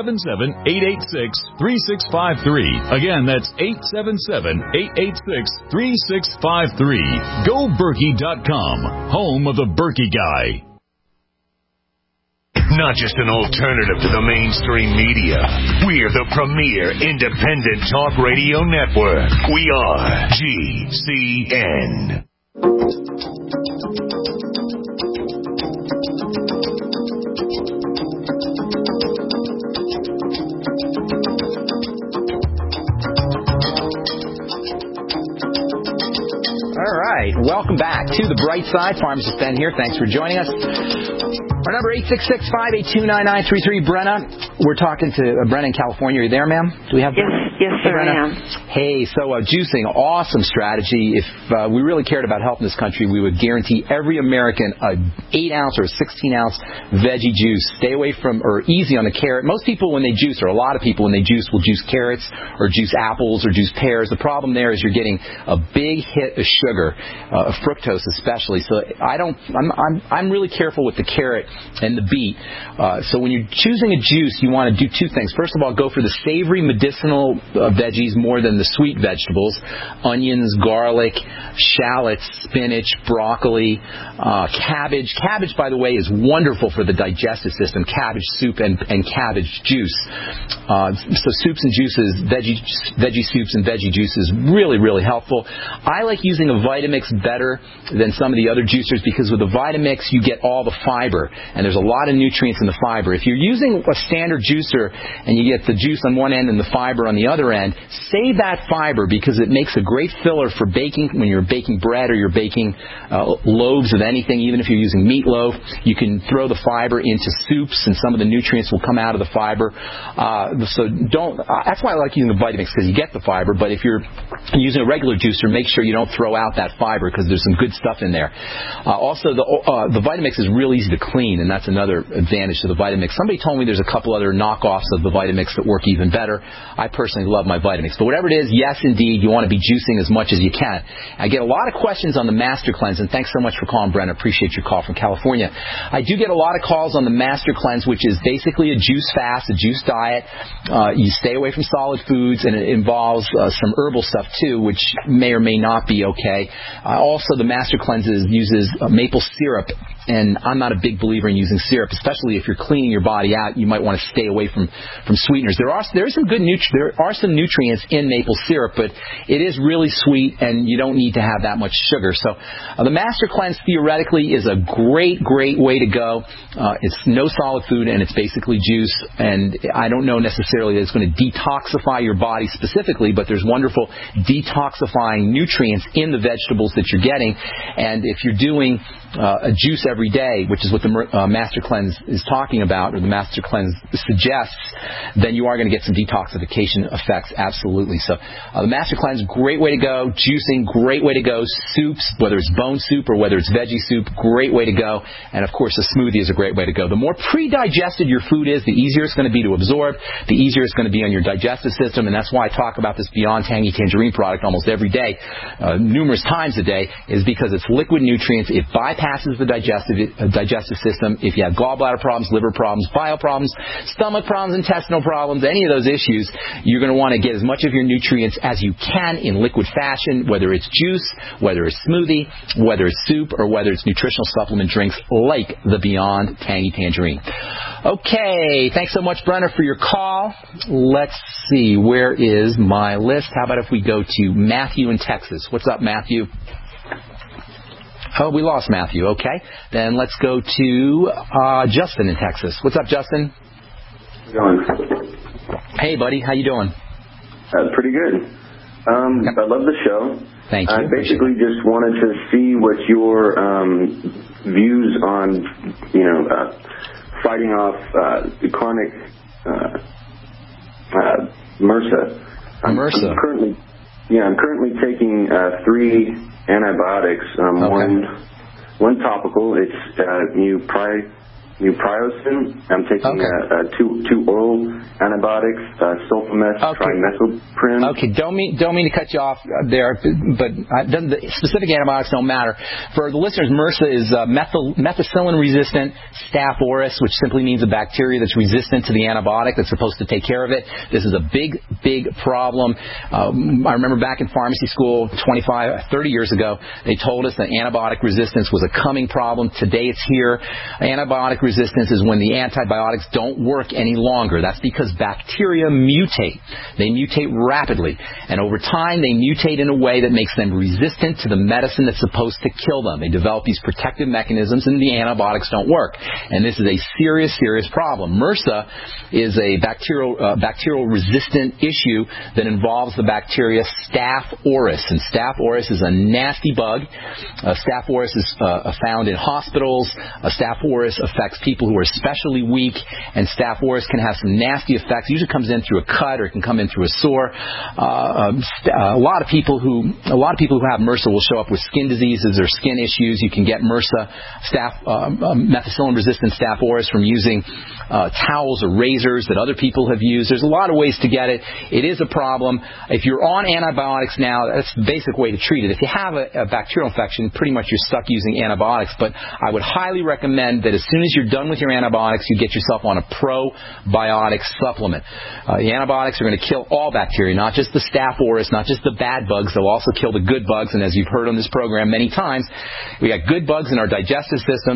877-886-3653. Again, that's 877-886-3653. GoBerkey.com, home of the Berkey Guy. Not just an alternative to the mainstream media. We're the premier independent talk radio network. We are GCN. All right. Welcome back to The Bright Side. Pharmacist Ben here. Thanks for joining us. Our number 866-582-9933. Brenna, we're talking to Brenna in California. Are you there, ma'am? Do we have? Yes, sir, Brenna? I am. Hey, so juicing, awesome strategy. If we really cared about health in this country, we would guarantee every American a 8-ounce or a 16-ounce veggie juice. Stay away from or easy on the carrot. Most people when they juice, or a lot of people when they juice, will juice carrots or juice apples or juice pears. The problem there is you're getting a big hit of sugar, fructose especially. So I'm really careful with the carrot and the beet. So when you're choosing a juice, you want to do two things. First of all, go for the savory medicinal veggies more than the sweet vegetables. Onions, garlic, shallots, spinach, broccoli, cabbage. Cabbage, by the way, is wonderful for the digestive system. Cabbage soup and cabbage juice. So soups and juices, veggie soups and veggie juices, really, really helpful. I like using a Vitamix better than some of the other juicers because with the Vitamix you get all the fiber, and there's a lot of nutrients in the fiber. If you're using a standard juicer and you get the juice on one end and the fiber on the other, other end, save that fiber because it makes a great filler for baking. When you're baking bread or you're baking loaves of anything, even if you're using meatloaf, you can throw the fiber into soups, and some of the nutrients will come out of the fiber. That's why I like using the Vitamix, because you get the fiber, but if you're using a regular juicer, make sure you don't throw out that fiber because there's some good stuff in there. Also, the Vitamix is real easy to clean, and that's another advantage to the Vitamix. Somebody told me there's a couple other knockoffs of the Vitamix that work even better. I personally love my Vitamix. But whatever it is, yes, indeed, you want to be juicing as much as you can. I get a lot of questions on the Master Cleanse, and thanks so much for calling, Brent. I appreciate your call from California. I do get a lot of calls on the Master Cleanse, which is basically a juice fast, a juice diet. You stay away from solid foods, and it involves some herbal stuff too, which may or may not be okay. Also, the Master Cleanse uses maple syrup, and I'm not a big believer in using syrup, especially if you're cleaning your body out. You might want to stay away from sweeteners. There are some nutrients in maple syrup, but it is really sweet, and you don't need to have that much sugar. So the Master Cleanse theoretically is a great way to go. It's no solid food, and it's basically juice. And I don't know necessarily that it's going to detoxify your body specifically, but there's wonderful detoxifying nutrients in the vegetables that you're getting. And if you're doing a juice every day, which is what the Master Cleanse is talking about, or the Master Cleanse suggests, then you are going to get some detoxification effects, absolutely. So the Master Cleanse, great way to go. Juicing, great way to go. Soups, whether it's bone soup or whether it's veggie soup, great way to go. And, of course, a smoothie is a great way to go. The more pre-digested your food is, the easier it's going to be to absorb, the easier it's going to be on your digestive system, and that's why I talk about this Beyond Tangy Tangerine product almost every day, numerous times a day, is because it's liquid nutrients. It bypasses the digestive system. If you have gallbladder problems, liver problems, bile problems, stomach problems, intestinal problems, any of those issues, you're going to want to get as much of your nutrients as you can in liquid fashion, whether it's juice, whether it's smoothie, whether it's soup, or whether it's nutritional supplement drinks like the Beyond Tangy Tangerine. Okay, thanks so much, Brenner, for your call. Let's see, where is my list? How about if we go to Matthew in Texas? What's up, Matthew? Oh, we lost Matthew. Okay. Then let's go to Justin in Texas. What's up, Justin? How's it going? Hey, buddy. How you doing? Pretty good. I love the show. Thank you. I basically just wanted to see what your views on, fighting off the chronic MRSA. I'm currently taking 3 antibiotics. One topical. It's Mupriocin. I'm taking 2 oral antibiotics, Sulfamet, trimethoprim. Okay, don't mean to cut you off there, but the specific antibiotics don't matter. For the listeners, MRSA is methicillin-resistant Staph aureus, which simply means a bacteria that's resistant to the antibiotic that's supposed to take care of it. This is a big problem. I remember back in pharmacy school 30 years ago, they told us that antibiotic resistance was a coming problem. Today it's here. Antibiotic resistance is when the antibiotics don't work any longer. That's because bacteria mutate. They mutate rapidly. And over time, they mutate in a way that makes them resistant to the medicine that's supposed to kill them. They develop these protective mechanisms, and the antibiotics don't work. And this is a serious problem. MRSA is a bacterial resistant issue that involves the bacteria Staph aureus. And Staph aureus is a nasty bug. Staph aureus is found in hospitals. Staph aureus affects people who are especially weak, and Staph aureus can have some nasty effects. It usually comes in through a cut, or it can come in through a sore. A lot of people who have MRSA will show up with skin diseases or skin issues. You can get MRSA, methicillin-resistant Staph aureus, from using towels or razors that other people have used. There's a lot of ways to get it. It is a problem. If you're on antibiotics now, that's the basic way to treat it. If you have a bacterial infection, pretty much you're stuck using antibiotics. But I would highly recommend that as soon as you're done with your antibiotics, you get yourself on a probiotic supplement. The antibiotics are going to kill all bacteria, not just the Staph aureus, not just the bad bugs. They'll also kill the good bugs. And as you've heard on this program many times, we got good bugs in our digestive systems,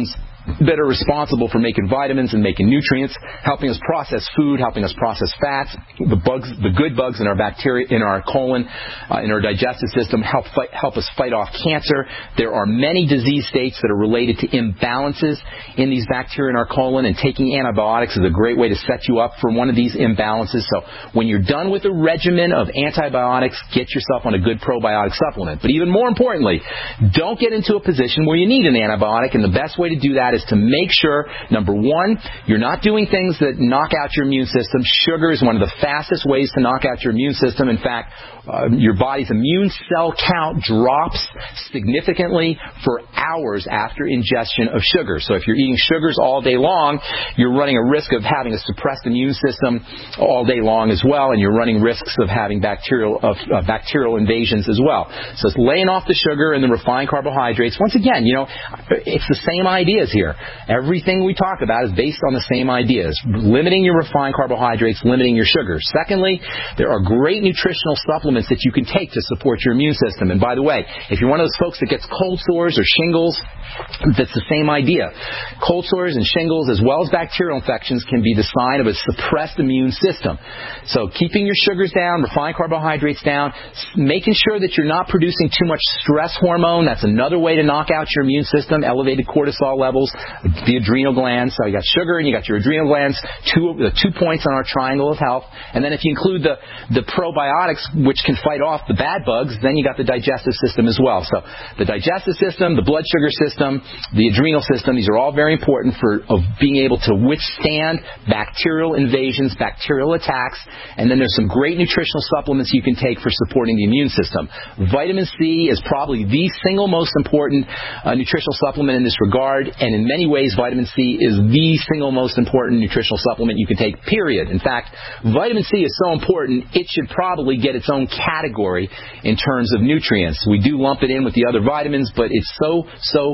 that are responsible for making vitamins and making nutrients, helping us process food, helping us process fats, the good bugs in our bacteria, in our colon, in our digestive system, help us fight off cancer. There are many disease states that are related to imbalances in these bacteria in our colon, and taking antibiotics is a great way to set you up for one of these imbalances. So when you're done with a regimen of antibiotics, get yourself on a good probiotic supplement. But even more importantly, don't get into a position where you need an antibiotic, and the best way to do that is to make sure, number one, you're not doing things that knock out your immune system. Sugar is one of the fastest ways to knock out your immune system. In fact, your body's immune cell count drops significantly for hours after ingestion of sugar. So if you're eating sugars all day long, you're running a risk of having a suppressed immune system all day long as well, and you're running risks of having bacterial invasions as well. So it's laying off the sugar and the refined carbohydrates. Once again, it's the same ideas here. Everything we talk about is based on the same ideas. Limiting your refined carbohydrates, limiting your sugar. Secondly, there are great nutritional supplements that you can take to support your immune system. And by the way, if you're one of those folks that gets cold sores or shingles, that's the same idea. Cold sores and shingles, as well as bacterial infections, can be the sign of a suppressed immune system. So keeping your sugars down, refined carbohydrates down, making sure that you're not producing too much stress hormone. That's another way to knock out your immune system. Elevated cortisol levels, the adrenal glands. So you got sugar and you got your adrenal glands, the 2 points on our triangle of health. And then if you include the probiotics, which can fight off the bad bugs, then you got the digestive system as well. So the digestive system, the blood sugar system, the adrenal system, these are all very important of being able to withstand bacterial invasions, bacterial attacks. And then there's some great nutritional supplements you can take for supporting the immune system. Vitamin C is probably the single most important nutritional supplement in this regard, and in many ways vitamin C is the single most important nutritional supplement you can take, period. In fact, vitamin C is so important, it should probably get its own category in terms of nutrients. We do lump it in with the other vitamins, but it's so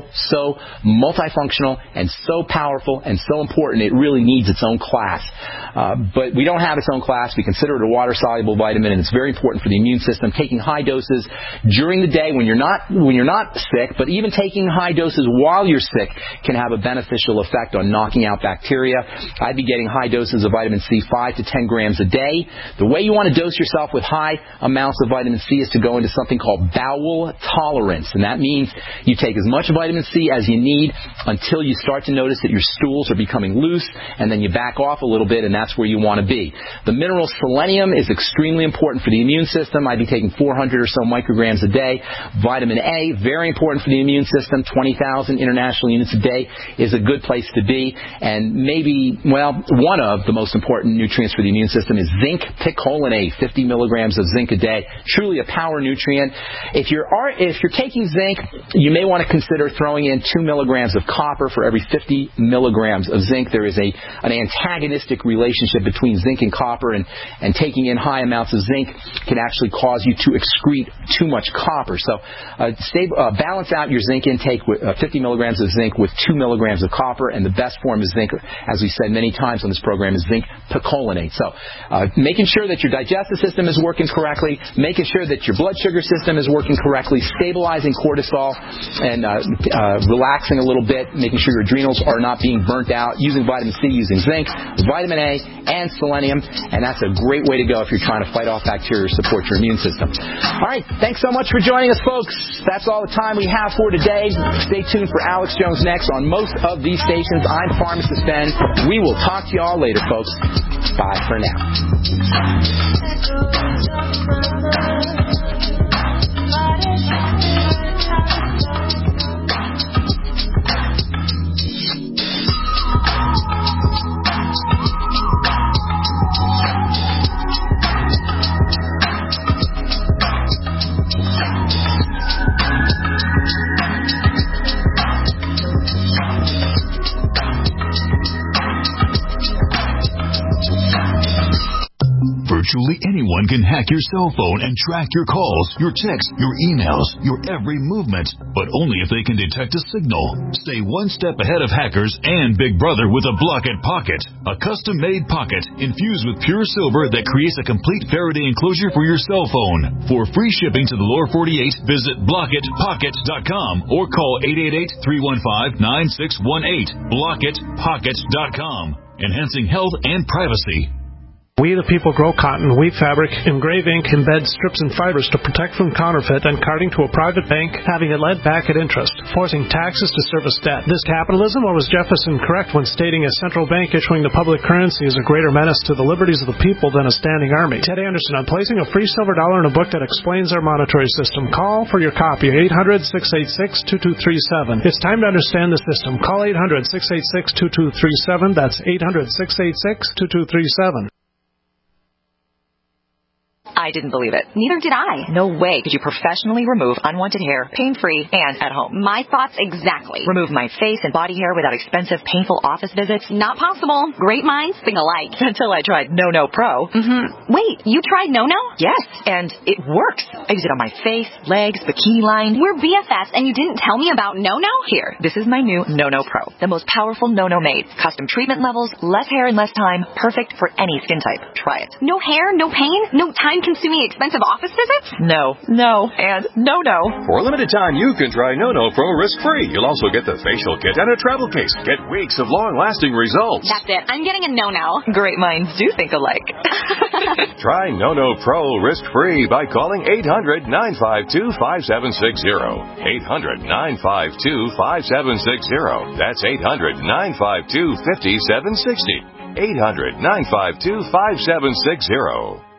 multifunctional and so powerful and so important, it really needs its own class. But we don't have its own class. We consider it a water-soluble vitamin, and it's very important for the immune system. Taking high doses during the day when you're not sick, but even taking high doses while you're sick can have a beneficial effect on knocking out bacteria. I'd be getting high doses of vitamin C, 5 to 10 grams a day. The way you want to dose yourself with high amounts of vitamin C is to go into something called bowel tolerance, and that means you take as much vitamin C as you need until you start to notice that your stools are becoming loose, and then you back off a little bit, and that's where you want to be. The mineral selenium is extremely important for the immune system. I'd be taking 400 or so micrograms a day. Vitamin A, very important for the immune system. 20,000 international units a day is a good place to be. And maybe, one of the most important nutrients for the immune system is zinc picolinate, 50 milligrams of zinc a day. Truly a power nutrient. If you're taking zinc, you may want to consider throwing in 2 milligrams of copper for every 50 milligrams of zinc. There is an antagonistic relationship between zinc and copper, and taking in high amounts of zinc can actually cause you to excrete too much copper. So balance out your zinc intake with 50 milligrams of zinc with 2 milligrams of copper, and the best form of zinc, as we said many times on this program, is zinc picolinate. So making sure that your digestive system is working correctly, making sure that your blood sugar system is working correctly, stabilizing cortisol and relaxing a little bit, making sure your adrenals are not being burnt out, using vitamin C, using zinc, vitamin A, and selenium, and that's a great way to go if you're trying to fight off bacteria or support your immune system. All right, thanks so much for joining us, folks. That's all the time we have for today. Stay tuned for Alex Jones next on most of these stations. I'm Pharmacist Ben. We will talk to you all later, folks. Bye for now. For Virtually anyone can hack your cell phone and track your calls, your texts, your emails, your every movement, but only if they can detect a signal. Stay one step ahead of hackers and Big Brother with a Block-It Pocket, a custom-made pocket infused with pure silver that creates a complete Faraday enclosure for your cell phone. For free shipping to the lower 48, visit blockitpocket.com or call 888-315-9618. blockitpocket.com, enhancing health and privacy. We the People grow cotton, weave fabric, engrave ink, embed strips and fibers to protect from counterfeit and carting to a private bank, having it led back at interest, forcing taxes to service debt. This capitalism, or was Jefferson correct when stating a central bank issuing the public currency is a greater menace to the liberties of the people than a standing army? Ted Anderson on placing a free silver dollar in a book that explains our monetary system. Call for your copy, 800-686-2237. It's time to understand the system. Call 800-686-2237. That's 800-686-2237. I didn't believe it. Neither did I. No way could you professionally remove unwanted hair, pain-free, and at home. My thoughts exactly. Remove my face and body hair without expensive, painful office visits? Not possible. Great minds think alike. Until I tried No Pro. Wait, you tried No? Yes, and it works. I use it on my face, legs, bikini line. We're BFFs, and you didn't tell me about No? Here, this is my new No Pro. The most powerful No made. Custom treatment levels, less hair in less time, perfect for any skin type. Try it. No hair, no pain, no time-consuming expensive office visits? No, and no. For a limited time, you can try No Pro risk-free. You'll also get the facial kit and a travel case. Get weeks of long-lasting results. That's it. I'm getting a No. Great minds do think alike. Try No Pro risk-free by calling 800-952-5760. 800-952-5760. That's 800-952-5760. 800-952-5760.